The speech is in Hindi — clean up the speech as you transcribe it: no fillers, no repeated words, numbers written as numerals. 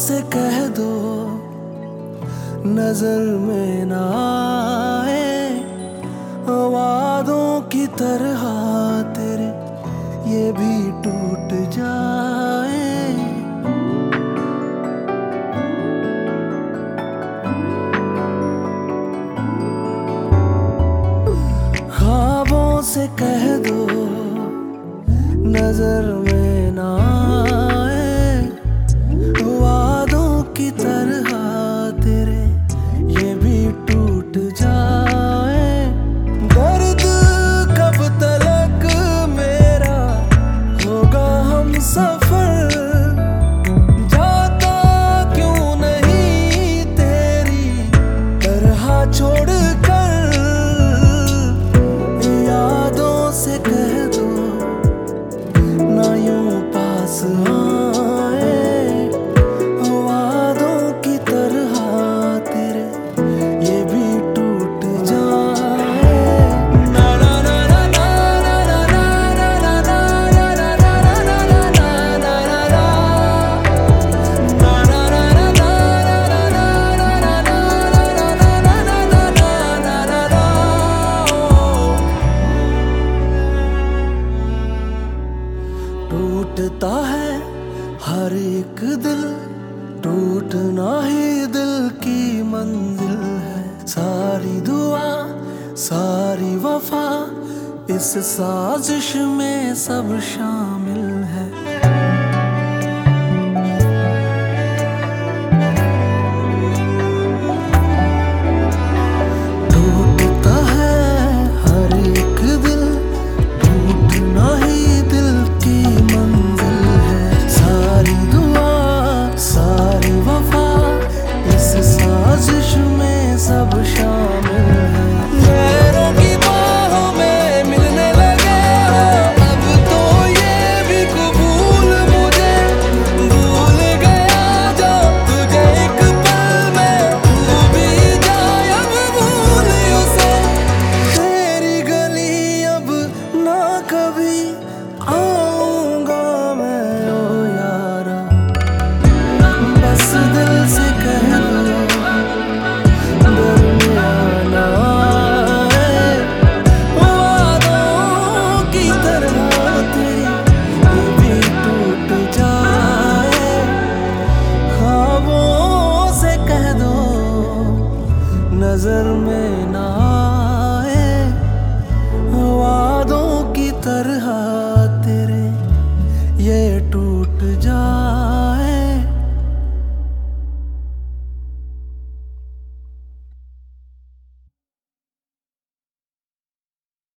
से कह दो नजर में ना आए, वादों की तरह तेरे ये भी टूट जाए। ख्वाबों से कह दो नजर में ना आए, वादों की तरह तेरे ये भी टूट जाए। दर्द कब तलक मेरा होगा हम सफर, जाता क्यों नहीं तेरी तरह छोड़ कर। यादों से कह दो ना यूं पास आए, वादों की तरह तेरे ये भी टूट जाए। ना ना ना ना ना ना ना ना ना ना टूटता है हर एक दिल, टूटना ही दिल की मंजिल है। सारी दुआ सारी वफा इस साजिश में सब शामिल है। टूटता है हर एक दिल, टूटना ही दिल की मंजिल है। सारी दुआ सारी वफा इस साजिश में सब शामिल है। गैरों की बाहों में मिलने लगे हो, अब तो ये भी कबूल मुझे भूल गया जो तुझे एक पल में तू भी जाए अब भूल उसे। तेरी गली अब ना कभी आऊंगा मैं ओ यारा, बस दिल से कह दो दरमियान आए, वादों की तरह तेरी ये भी टूट जाए। ख्वाबों से कह दो नजर में ना